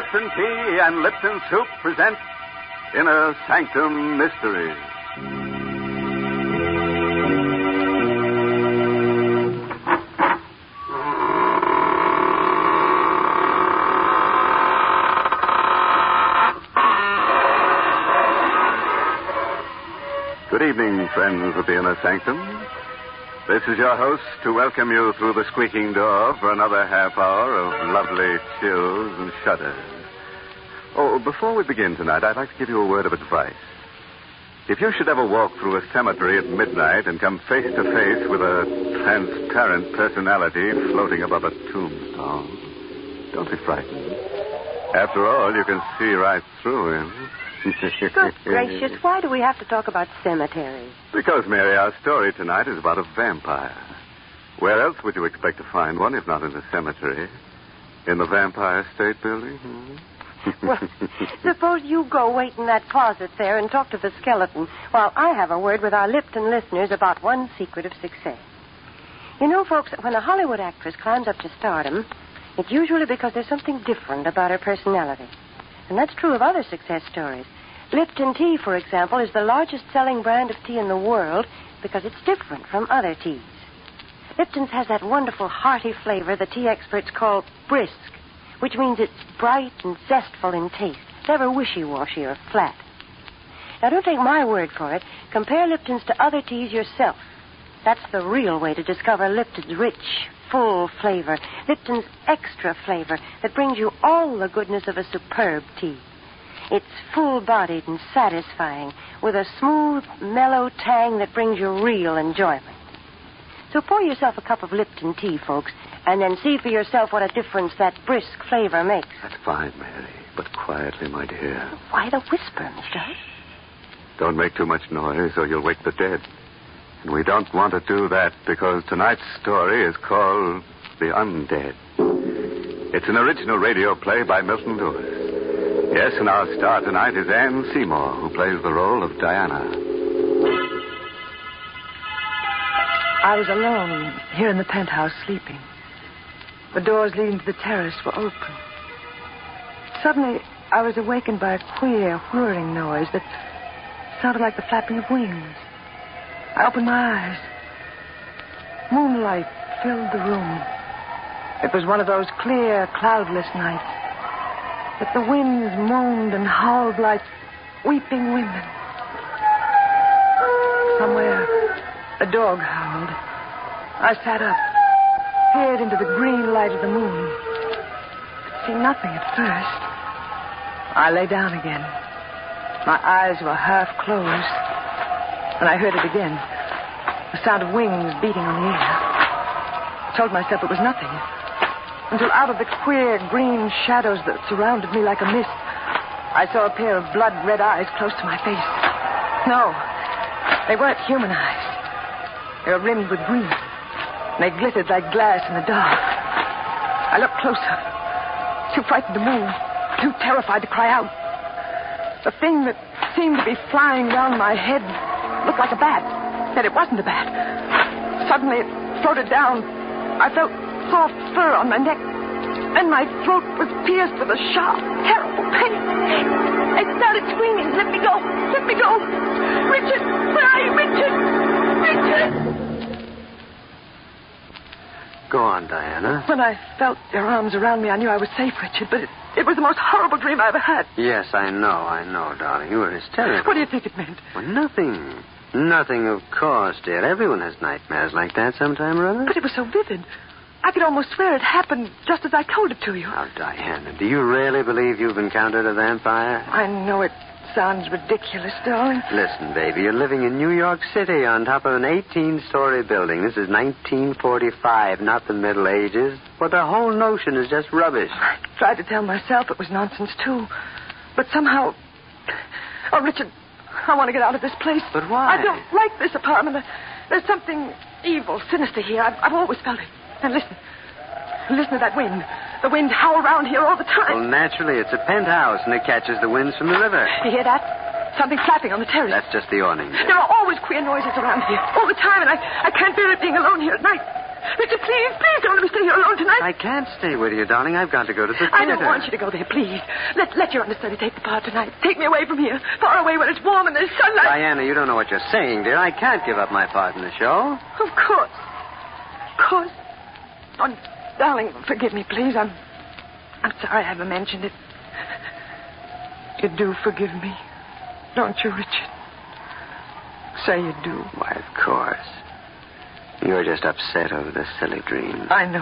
Lipton Tea and Lipton Soup present Inner Sanctum Mysteries. Good evening, friends of the Inner Sanctum. This is your host to welcome you through the squeaking door for another half hour of lovely chills and shudders. Oh, before we begin tonight, I'd like to give you a word of advice. If you should ever walk through a cemetery at midnight and come face to face with a transparent personality floating above a tombstone, don't be frightened. After all, you can see right through him. Good gracious, why do we have to talk about cemeteries? Because, Mary, our story tonight is about a vampire. Where else would you expect to find one if not in a cemetery? In the Vampire State Building? Well, suppose you go wait in that closet there and talk to the skeleton while I have a word with our Lipton listeners about one secret of success. You know, folks, when a Hollywood actress climbs up to stardom, it's usually because there's something different about her personality. And that's true of other success stories. Lipton Tea, for example, is the largest selling brand of tea in the world because it's different from other teas. Lipton's has that wonderful hearty flavor the tea experts call brisk, which means it's bright and zestful in taste, never wishy-washy or flat. Now, don't take my word for it. Compare Lipton's to other teas yourself. That's the real way to discover Lipton's rich, full flavor, Lipton's extra flavor that brings you all the goodness of a superb tea. It's full-bodied and satisfying, with a smooth, mellow tang that brings you real enjoyment. So pour yourself a cup of Lipton tea, folks, and then see for yourself what a difference that brisk flavor makes. That's fine, Mary, but quietly, my dear. Why the whisper, Mr. Hunt? Don't make too much noise or you'll wake the dead. And we don't want to do that because tonight's story is called The Undead. It's an original radio play by Milton Lewis. Yes, and our star tonight is Anne Seymour, who plays the role of Diana. I was alone here in the penthouse sleeping. The doors leading to the terrace were open. Suddenly, I was awakened by a queer, whirring noise that sounded like the flapping of wings. I opened my eyes. Moonlight filled the room. It was one of those clear, cloudless nights that the winds moaned and howled like weeping women. Somewhere, a dog howled. I sat up, peered into the green light of the moon. Could see nothing at first. I lay down again. My eyes were half closed, and I heard it again. The sound of wings beating on the air. I told myself it was nothing, until out of the queer green shadows that surrounded me like a mist, I saw a pair of blood-red eyes close to my face. No, they weren't human eyes. They were rimmed with green, and they glittered like glass in the dark. I looked closer, too frightened to move, too terrified to cry out. The thing that seemed to be flying round my head looked like a bat, yet it wasn't a bat. Suddenly it floated down. I felt soft fur on my neck, and my throat was pierced with a sharp, terrible pain. I started screaming, "Let me go! Let me go! Richard! Where are you, Richard? Richard!" Go on, Diana. When I felt your arms around me, I knew I was safe, Richard, but it was the most horrible dream I ever had. Yes, I know, darling. You were hysterical. What do you think it meant? Well, nothing. Nothing, of course, dear. Everyone has nightmares like that sometime or other. But it was so vivid. I could almost swear it happened just as I told it to you. Now, Diana, do you really believe you've encountered a vampire? I know it sounds ridiculous, darling. Listen, baby, you're living in New York City on top of an 18-story building. This is 1945, not the Middle Ages. But the whole notion is just rubbish. I tried to tell myself it was nonsense, too. But somehow... Oh, Richard, I want to get out of this place. But why? I don't like this apartment. There's something evil, sinister here. I've always felt it. And listen to that wind. The wind howl around here all the time. Well, naturally, it's a penthouse, and it catches the winds from the river. You hear that? Something flapping on the terrace. That's just the awning. There are always queer noises around here, all the time, and I can't bear it being alone here at night. Richard, please don't let me stay here alone tonight. I can't stay with you, darling. I've got to go to the theater. I don't want you to go there, please. Let your understudy take the part tonight. Take me away from here, far away where it's warm and there's sunlight. Diana, you don't know what you're saying, dear. I can't give up my part in the show. Of course. Of course. Oh, darling, forgive me, please. I'm sorry I haven't mentioned it. You do forgive me, don't you, Richard? Say you do. Why, of course. You're just upset over this silly dream. I know.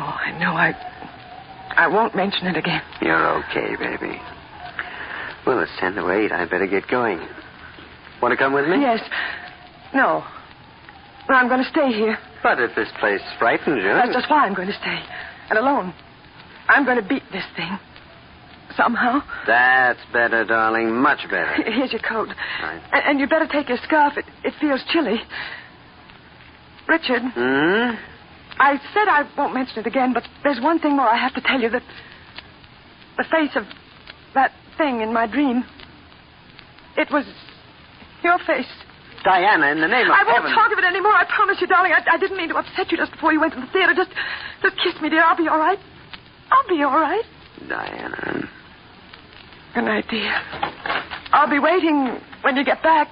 I won't mention it again. You're okay, baby. Well, it's 10 to 8. I'd better get going. Want to come with me? Yes. No, I'm going to stay here. But if this place frightens you... That's just why I'm going to stay. And alone. I'm going to beat this thing. Somehow. That's better, darling. Much better. Here's your coat. Right. And you'd better take your scarf. It feels chilly. Richard. Hmm? I said I won't mention it again, but there's one thing more I have to tell you. That the face of that thing in my dream, it was your face. Diana, in the name of I won't heaven... talk of it anymore. I promise you, darling. I didn't mean to upset you just before you went to the theater. Just kiss me, dear. I'll be all right. I'll be all right. Diana. Good night, dear. I'll be waiting when you get back.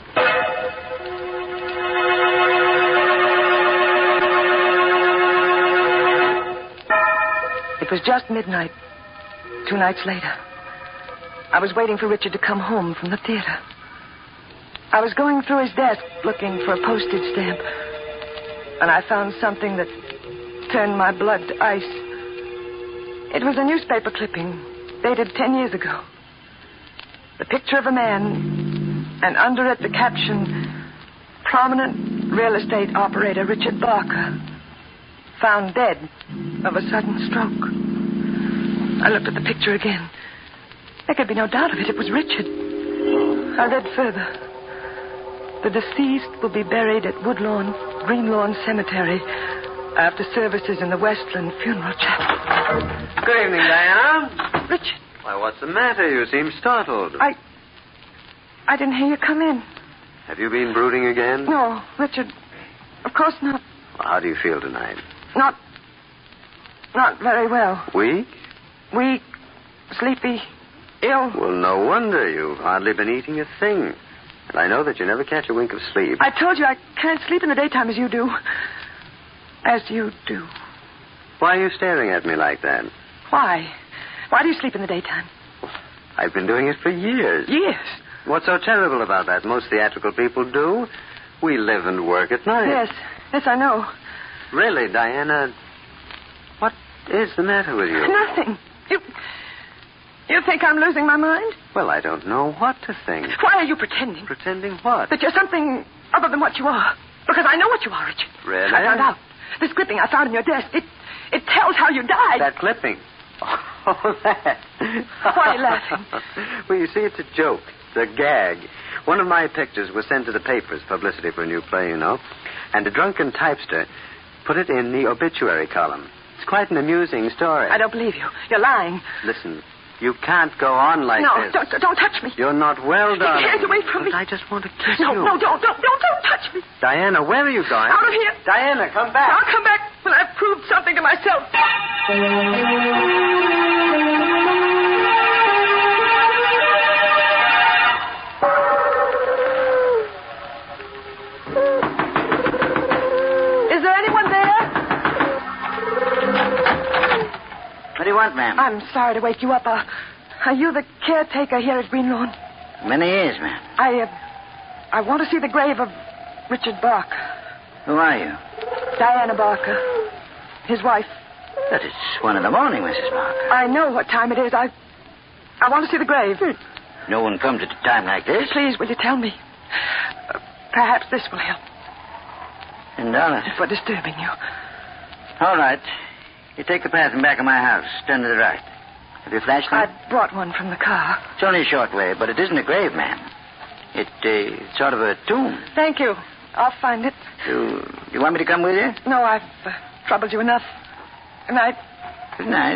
It was just midnight, 2 nights later. I was waiting for Richard to come home from the theater. I was going through his desk looking for a postage stamp, and I found something that turned my blood to ice. It was a newspaper clipping dated 10 years ago. The picture of a man, and under it the caption, prominent real estate operator Richard Barker, found dead of a sudden stroke. I looked at the picture again. There could be no doubt of it. It was Richard. I read further. The deceased will be buried at Woodlawn, Greenlawn Cemetery after services in the Westland Funeral Chapel. Good evening, Diana. Richard. Why, what's the matter? You seem startled. I didn't hear you come in. Have you been brooding again? No, Richard. Of course not. Well, how do you feel tonight? Not very well. Weak? Weak, sleepy, ill. Well, no wonder. You've hardly been eating a thing. And I know that you never catch a wink of sleep. I told you I can't sleep in the daytime as you do. As you do. Why are you staring at me like that? Why? Why do you sleep in the daytime? I've been doing it for years. Years? What's so terrible about that? Most theatrical people do. We live and work at night. Yes, I know. Really, Diana, what is the matter with you? Nothing. You think I'm losing my mind? Well, I don't know what to think. Why are you pretending? Pretending what? That you're something other than what you are. Because I know what you are, Richard. Really? I found out. This clipping I found in your desk, it tells how you died. That clipping? Oh, that. Why are you laughing? Well, you see, it's a joke. It's a gag. One of my pictures was sent to the papers, publicity for a new play, you know. And a drunken typester put it in the obituary column. It's quite an amusing story. I don't believe you. You're lying. Listen, you can't go on like this. No, don't touch me. You're not well, darling. Get your hands away from me. But I just want to kiss No, you. no, don't touch me. Diana, where are you going? Out of here. Diana, come back. I'll come back when I've proved something to myself. Is there anyone there? What do you want, ma'am? I'm sorry to wake you up. Are you the caretaker here at Greenlawn? Many years, ma'am. I want to see the grave of Richard Barker. Who are you? Diana Barker. His wife. But it's 1 a.m, Mrs. Barker. I know what time it is. I want to see the grave. No one comes at a time like this. Please, will you tell me? Perhaps this will help. $10. For disturbing you. All right. You take the path in back of my house. Turn to the right. Have you a flashlight? I brought one from the car. It's only a short way, but it isn't a grave, ma'am. It's sort of a tomb. Thank you. I'll find it. You want me to come with you? No, I've troubled you enough. Good night. Good night.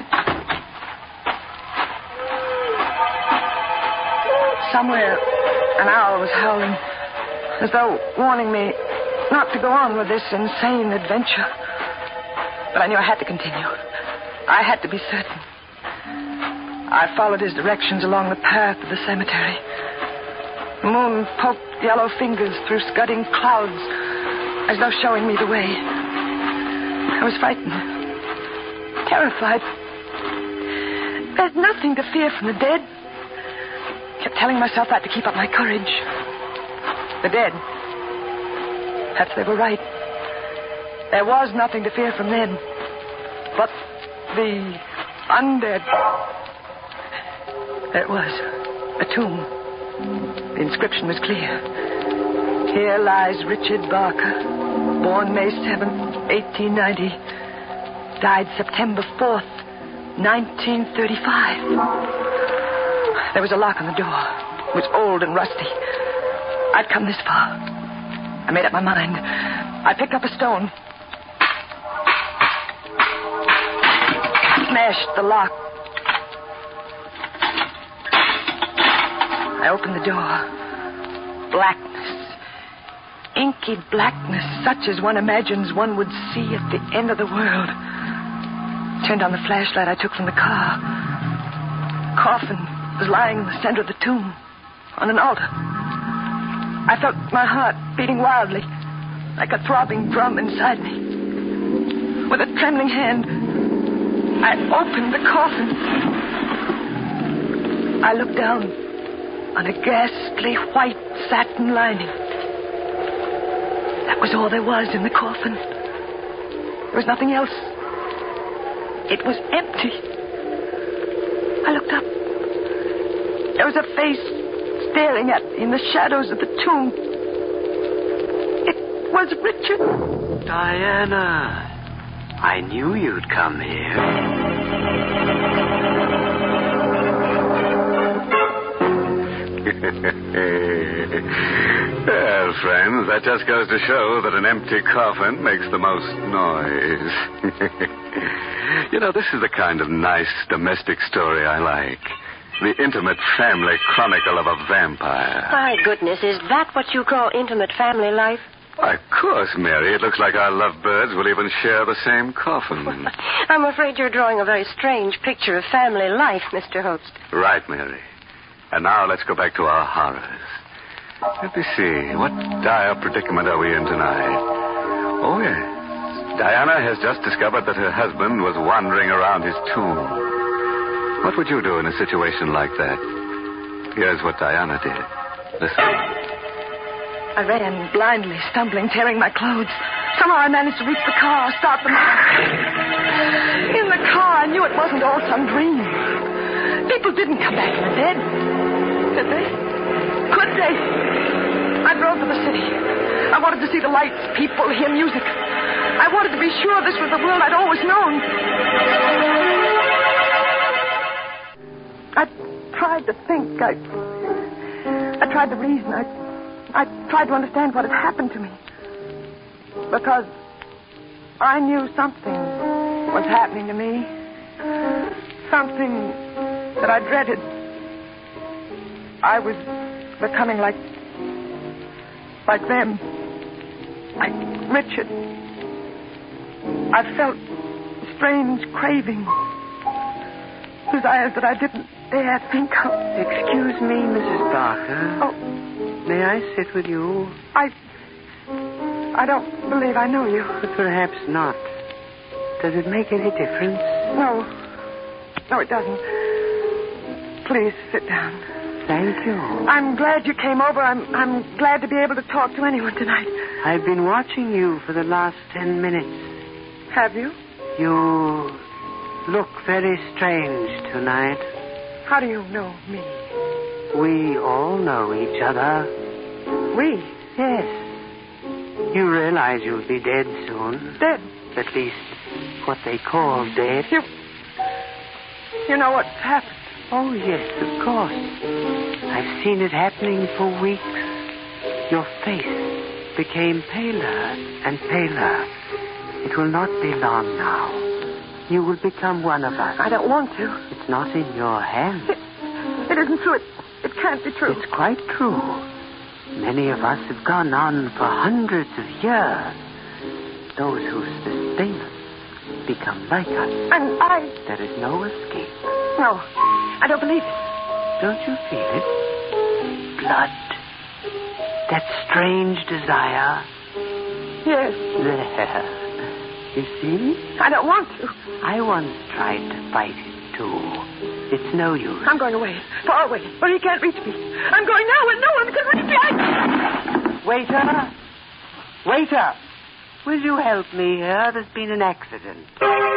Somewhere, an owl was howling, as though warning me not to go on with this insane adventure. But I knew I had to continue. I had to be certain. I followed his directions along the path to the cemetery. The moon poked yellow fingers through scudding clouds as though showing me the way. I was frightened. Terrified. There's nothing to fear from the dead. Kept telling myself that to keep up my courage. The dead. Perhaps they were right. There was nothing to fear from them. But the undead. There it was. A tomb. The inscription was clear. Here lies Richard Barker, born May 7th, 1890. Died September 4th, 1935. There was a lock on the door. It was old and rusty. I'd come this far. I made up my mind. I picked up a stone. Smashed the lock. I opened the door. Blackness. Inky blackness, such as one imagines one would see at the end of the world. Turned on the flashlight I took from the car. Coffin was lying in the center of the tomb, on an altar. I felt my heart beating wildly, like a throbbing drum inside me. With a trembling hand, I opened the coffin. I looked down on a ghastly white satin lining. That was all there was in the coffin. There was nothing else. It was empty. I looked up. There was a face staring at me in the shadows of the tomb. It was Richard. Diana, I knew you'd come here. Well, friends, that just goes to show that an empty coffin makes the most noise. You know, this is the kind of nice domestic story I like. The intimate family chronicle of a vampire. My goodness, is that what you call intimate family life? Why, of course, Mary. It looks like our lovebirds will even share the same coffin. I'm afraid you're drawing a very strange picture of family life, Mr. Host. Right, Mary. And now let's go back to our horrors. Let me see. What dire predicament are we in tonight? Oh, yes. Diana has just discovered that her husband was wandering around his tomb. What would you do in a situation like that? Here's what Diana did. Listen. I ran blindly, stumbling, tearing my clothes. Somehow I managed to reach the car, start the motor. In the car, I knew it wasn't all some dream. People didn't come back from the dead. Did they? Could they? I drove to the city. I wanted to see the lights, people, hear music. I wanted to be sure this was the world I'd always known. I tried to think. I tried to reason. I tried to understand what had happened to me. Because I knew something was happening to me. Something that I dreaded. I was becoming like them. Like Richard. I felt strange cravings. Desires that I didn't dare think of. Excuse me, Mrs. Barker. Oh. May I sit with you? I don't believe I know you. But perhaps not. Does it make any difference? No. No, it doesn't. Please sit down. Thank you. I'm glad you came over. I'm glad to be able to talk to anyone tonight. I've been watching you for the last 10 minutes. Have you? You look very strange tonight. How do you know me? We all know each other. We? Yes. You realize you'll be dead soon. Dead? At least what they call dead. You know what's happened? Oh, yes, of course. I've seen it happening for weeks. Your face became paler and paler. It will not be long now. You will become one of us. I don't want to. It's not in your hands. It isn't true. It can't be true. It's quite true. Many of us have gone on for hundreds of years. Those who sustain us. become like us. And I... There is no escape. No, I don't believe it. Don't you feel it? Blood. That strange desire. Yes. There. You see? I don't want to. I once tried to fight it, too. It's no use. I'm going away. Far away, where he can't reach me. I'm going now where no one can reach me. Waiter! Waiter! Will you help me here? There's been an accident.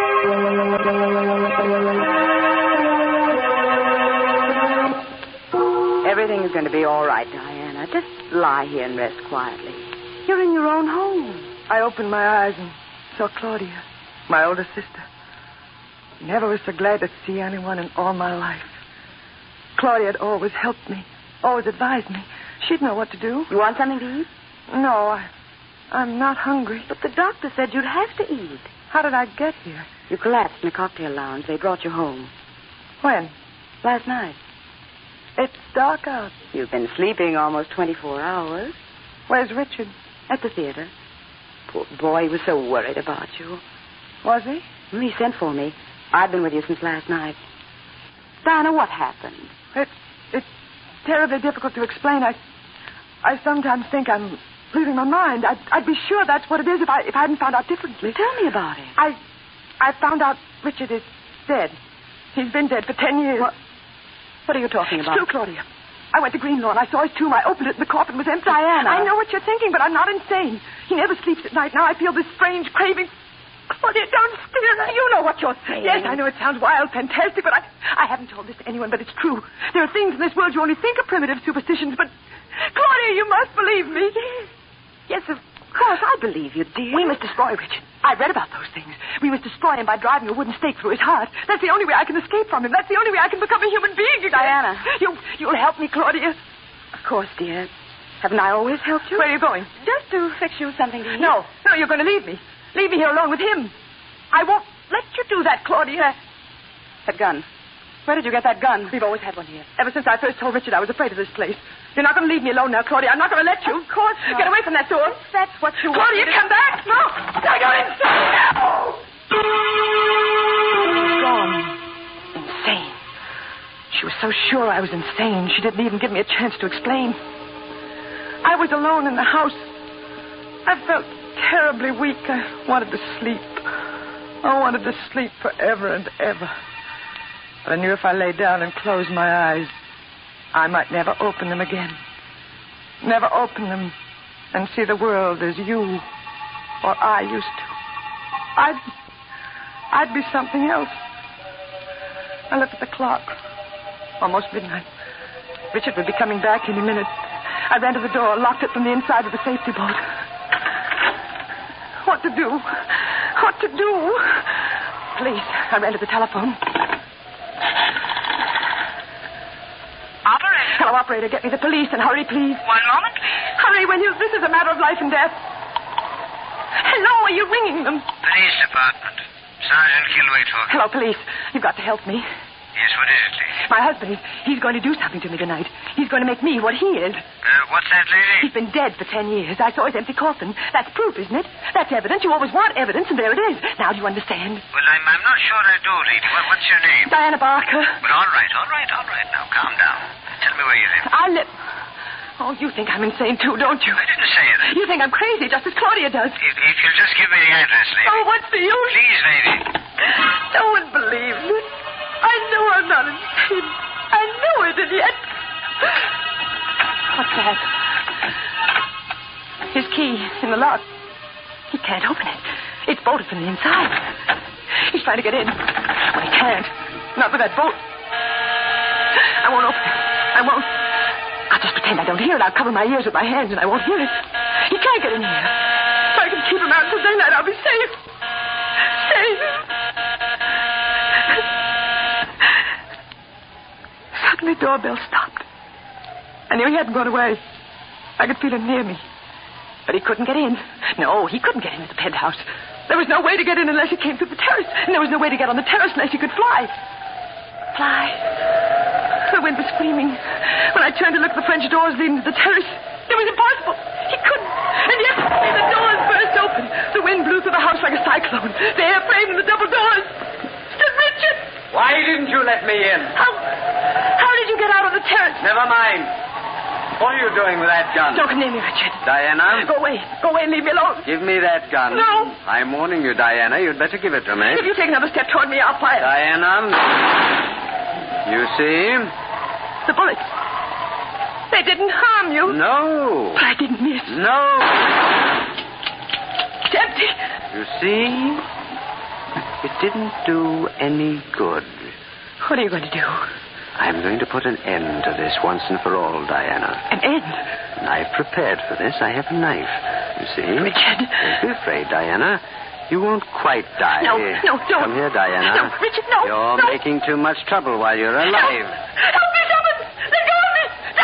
Everything is going to be all right, Diana. Just lie here and rest quietly. You're in your own home. I opened my eyes and saw Claudia, my older sister. Never was so glad to see anyone in all my life. Claudia had always helped me, always advised me. She'd know what to do. You want something to eat? No, I'm not hungry. But the doctor said you'd have to eat. How did I get here? You collapsed in a cocktail lounge. They brought you home. When? Last night. It's dark out. You've been sleeping almost 24 hours. Where's Richard? At the theater. Poor boy, he was so worried about you. Was he? Well, he sent for me. I've been with you since last night. Diana, what happened? It's terribly difficult to explain. I sometimes think I'm losing my mind. I'd be sure that's what it is if I hadn't found out differently. Tell me about it. I found out Richard is dead. He's been dead for 10 years. What are you talking about? It's true, Claudia. I went to Greenlawn. I saw his tomb. I opened it, and the coffin was empty. Diana. I know what you're thinking, but I'm not insane. He never sleeps at night. Now I feel this strange craving. Claudia, don't stare. You know what you're saying. Yes, I know it sounds wild, fantastic, but I haven't told this to anyone, but it's true. There are things in this world you only think are primitive superstitions, but... Claudia, you must believe me. Yes, of course, I believe you, dear. We must destroy Richard. I read about those things. We must destroy him by driving a wooden stake through his heart. That's the only way I can escape from him. That's the only way I can become a human being again. Diana. You'll help me, Claudia. Of course, dear. Haven't I always helped you? Where are you going? Just to fix you something to eat. No, you're going to leave me. Leave me here alone with him. I won't let you do that, Claudia. That gun. Where did you get that gun? We've always had one here. Ever since I first told Richard I was afraid of this place. You're not going to leave me alone now, Claudia. I'm not going to let you. Of course not. Get away from that door. That's what you want. Claudia, come back. No. Now you're insane. No. Gone. Insane. She was so sure I was insane, she didn't even give me a chance to explain. I was alone in the house. I felt terribly weak. I wanted to sleep. I wanted to sleep forever and ever. But I knew if I lay down and closed my eyes, I might never open them again. Never open them and see the world as you or I used to. I'd be something else. I looked at the clock. Almost midnight. Richard would be coming back any minute. I ran to the door, locked it from the inside with a safety bolt. What to do? What to do? Police. I ran to the telephone. Operator. Hello, operator. Get me the police and hurry, please. 1 moment, please. Hurry, will you? This is a matter of life and death. Hello, are you ringing them? Police department. Sergeant Kilway talking. Hello, police. You've got to help me. Yes, what is it, lady? My husband, he's going to do something to me tonight. He's going to make me what he is. What's that, lady? He's been dead for 10 years. I saw his empty coffin. That's proof, isn't it? That's evidence. You always want evidence, and there it is. Now, do you understand? Well, I'm not sure I do, lady. What's your name? Diana Barker. Well, all right. Now, calm down. Tell me where you live. I live... Oh, you think I'm insane, too, don't you? I didn't say that. You think I'm crazy, just as Claudia does. If you'll just give me the address, lady. Oh, what's the use? Please, lady. No one believes it. I know I'm not insane. I know it, and yet... What's that? His key in the lock. He can't open it. It's bolted from the inside. He's trying to get in. But he can't. Not with that bolt. I won't open it. I won't. I'll just pretend I don't hear it. I'll cover my ears with my hands and I won't hear it. He can't get in here. If I can keep him out until daylight, I'll be safe. Safe. Suddenly, the doorbell stopped. I knew he hadn't gone away. I could feel him near me. But he couldn't get in. No, he couldn't get into the penthouse. There was no way to get in unless he came through the terrace. And there was no way to get on the terrace unless he could fly. Fly. The wind was screaming. When I turned to look at the French doors leading to the terrace, it was impossible. He couldn't. And yet, the doors burst open. The wind blew through the house like a cyclone. The air frame and the double didn't you let me in? How did you get out on the terrace? Never mind. What are you doing with that gun? Don't come near me, Richard. Diana? Go away. Go away and leave me alone. Give me that gun. No. I'm warning you, Diana. You'd better give it to me. If you take another step toward me, I'll fire. Diana. You see? The bullets. They didn't harm you. No. But I didn't miss. No. It's empty. You see? It didn't do any good. What are you going to do? I'm going to put an end to this once and for all, Diana. An end? I've prepared for this. I have a knife. You see? Richard. Don't be afraid, Diana. You won't quite die. No, don't. Come here, Diana. No, Richard, no. You're making too much trouble while you're alive. Help me, someone! Let go of me!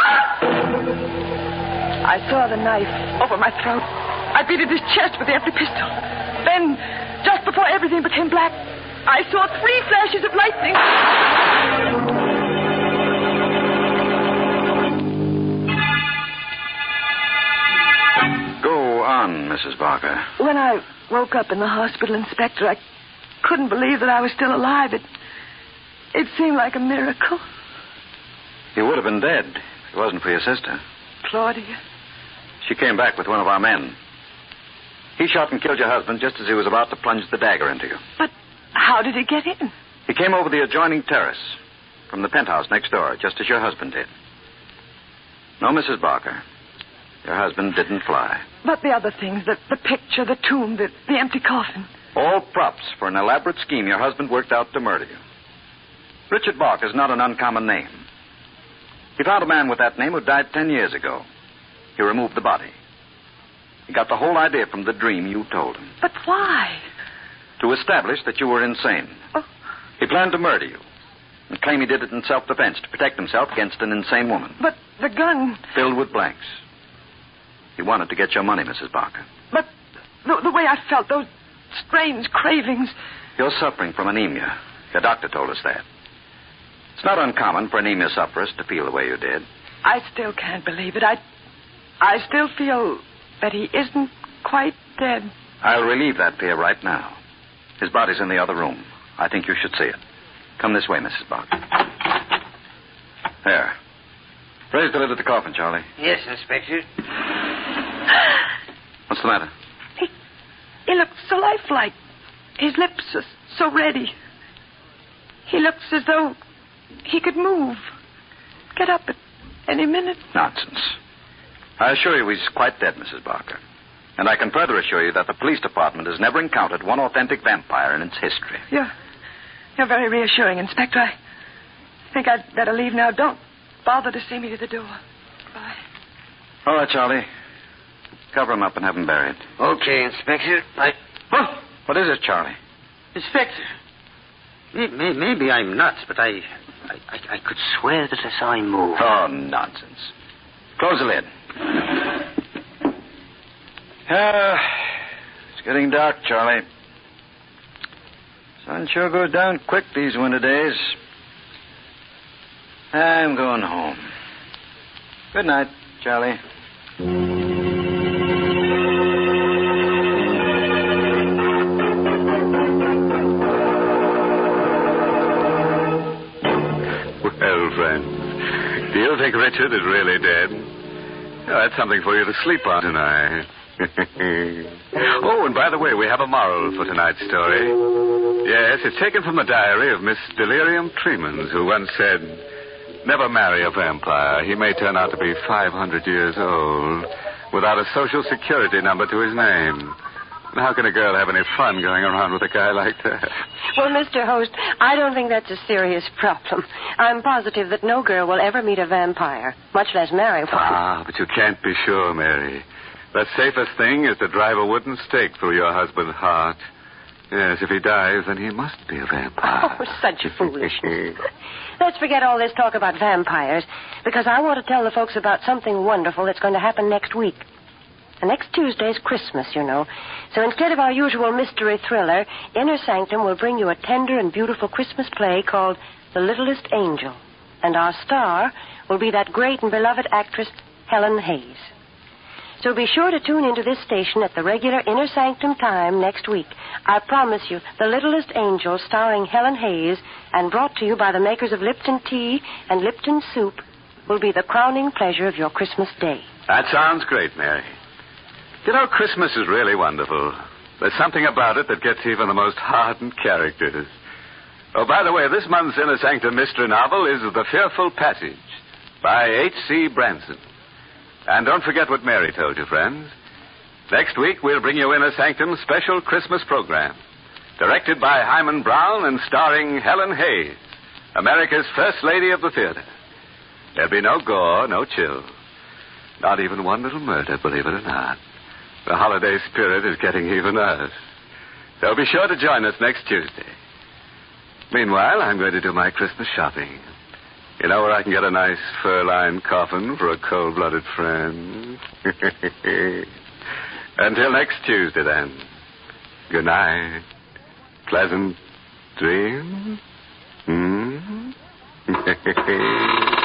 I saw the knife over my throat. I beat at his chest with the empty pistol. Then, just before everything became black, I saw 3 flashes of lightning. Go on, Mrs. Barker. When I woke up in the hospital, Inspector, I couldn't believe that I was still alive. It seemed like a miracle. You would have been dead if it wasn't for your sister. Claudia. She came back with one of our men. He shot and killed your husband just as he was about to plunge the dagger into you. But how did he get in? He came over the adjoining terrace from the penthouse next door, just as your husband did. No, Mrs. Barker. Your husband didn't fly. But the other things, the picture, the tomb, the empty coffin. All props for an elaborate scheme your husband worked out to murder you. Richard Barker is not an uncommon name. He found a man with that name who died 10 years ago. He removed the body. He got the whole idea from the dream you told him. But why? To establish that you were insane. Oh. He planned to murder you and claim he did it in self-defense to protect himself against an insane woman. But the gun... Filled with blanks. He wanted to get your money, Mrs. Barker. But the way I felt, those strange cravings... You're suffering from anemia. Your doctor told us that. It's not uncommon for anemia sufferers to feel the way you did. I still can't believe it. I still feel that he isn't quite dead. I'll relieve that fear right now. His body's in the other room. I think you should see it. Come this way, Mrs. Barker. There. Raise the lid of the coffin, Charlie. Yes, Inspector. What's the matter? He looks so lifelike. His lips are so ready. He looks as though he could move. Get up at any minute. Nonsense. I assure you he's quite dead, Mrs. Barker. And I can further assure you that the police department has never encountered one authentic vampire in its history. You're very reassuring, Inspector. I think I'd better leave now. Don't bother to see me to the door. Bye. All right, Charlie. Cover him up and have him buried. Okay, Inspector. What is it, Charlie? Inspector. Maybe I'm nuts, but I could swear that I saw him move. Oh, nonsense. Close the lid. It's getting dark, Charlie. Sun sure goes down quick these winter days. I'm going home. Good night, Charlie. Well, friends, do you think Richard is really dead? Oh, that's something for you to sleep on tonight. Oh, and by the way, we have a moral for tonight's story. Yes, it's taken from the diary of Miss Delirium Tremens, who once said, "Never marry a vampire. He may turn out to be 500 years old without a social security number to his name. And how can a girl have any fun going around with a guy like that?" Well, Mr. Host, I don't think that's a serious problem. I'm positive that no girl will ever meet a vampire, much less marry one. Ah, but you can't be sure, Mary. The safest thing is to drive a wooden stake through your husband's heart. Yes, if he dies, then he must be a vampire. Oh, such foolishness. Let's forget all this talk about vampires, because I want to tell the folks about something wonderful that's going to happen next week. And next Tuesday is Christmas, you know. So instead of our usual mystery thriller, Inner Sanctum will bring you a tender and beautiful Christmas play called The Littlest Angel. And our star will be that great and beloved actress, Helen Hayes. So be sure to tune into this station at the regular Inner Sanctum time next week. I promise you, The Littlest Angel, starring Helen Hayes, and brought to you by the makers of Lipton Tea and Lipton Soup, will be the crowning pleasure of your Christmas day. That sounds great, Mary. You know, Christmas is really wonderful. There's something about it that gets even the most hardened characters. Oh, by the way, this month's Inner Sanctum mystery novel is The Fearful Passage by H.C. Branson. And don't forget what Mary told you, friends. Next week, we'll bring you Inner Sanctum's special Christmas program, directed by Hyman Brown and starring Helen Hayes, America's First Lady of the Theater. There'll be no gore, no chill. Not even one little murder, believe it or not. The holiday spirit is getting even us. So be sure to join us next Tuesday. Meanwhile, I'm going to do my Christmas shopping. You know where I can get a nice fur-lined coffin for a cold-blooded friend? Until next Tuesday, then. Good night. Pleasant dreams.